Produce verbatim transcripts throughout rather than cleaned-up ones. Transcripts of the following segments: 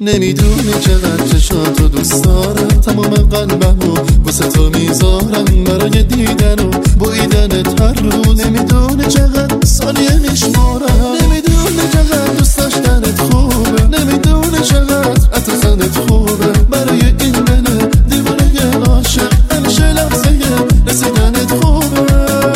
نمیدونی چقدر چشاتو دوست دارم، تمام قلبمو واسه تو میذارم برای دیدن و بویدنت هر روز. نمیدونی چقدر ثانیه میشمارم، نمیدونی چقدر دوست داشتنت خوبه، نمیدونی چقدر عطرت خوبه برای این دل دیوانه عاشق. همیشه لحظه رسیدنت خوبه.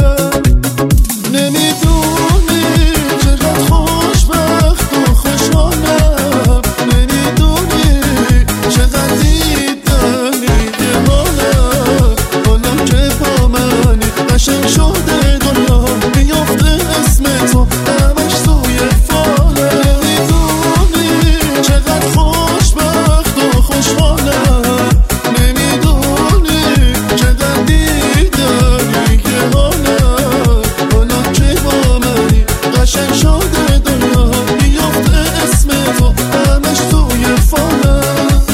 نمیدونی چقدر خوشبخت و خوشحالم، نمیدونی چقدر دیدنی که حالم حالا که با منی قشنگ شده دنیا میافته اسم تو همش توی فالم. نمیدونی چقدر خوشبخت و خوشحالم، نمیدونی چقدر دیدنی که حالم حالا که با منی قشنگ شده دنیا میافته اسم تو همش توی فالم.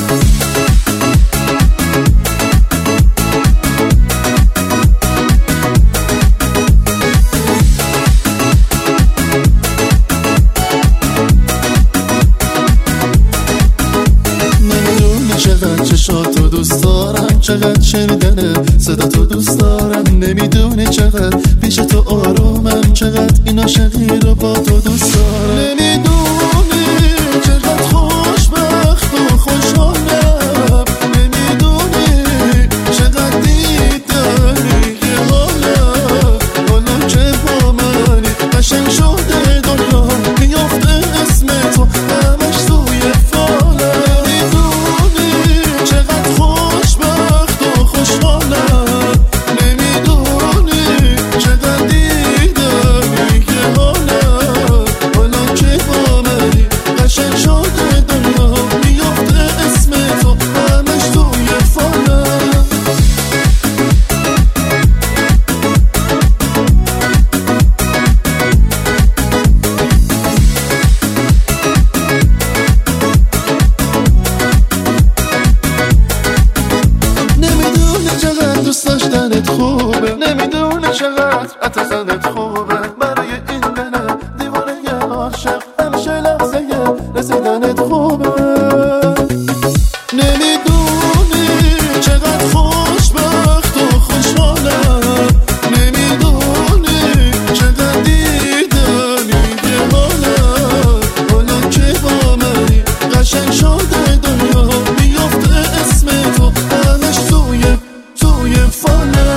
نمیدونی چقدر چشاتو دوست دارم، چقدر شنیدن صدا تو دوست دارم، نمیدونی چقدر پیش تو آرومم، چقدر این عاشقی رو با تو دوست دارم. نمیدونی چقدر خوشبخت و خوشحالم، نمیدونی چقدر دیدنی که حالم حالا که با منی قشنگ شده دنیا میافته اسم تو همش توی فالم. نمیدونی چقدر خوشبخت و خوشحالم، نمیدونی چقدر دیدنی که حالم حالا که با منی قشنگ شده دنیا میافته اسم تو همش توی فالم. نمیدونی چقدر دوست داشتنت خوبه، نمیدونی چقدر عطرت خوبه برای این دل دیوانه عاشق. همیشه لحظه رسیدنت خوبه. نمیدونی چقدر خوشبخت و خوشحالم، نمیدونی چقدر دیدنی که حالم حالا که با منی قشنگ شده دنیا میافته اسم تو همش توی توی فالم.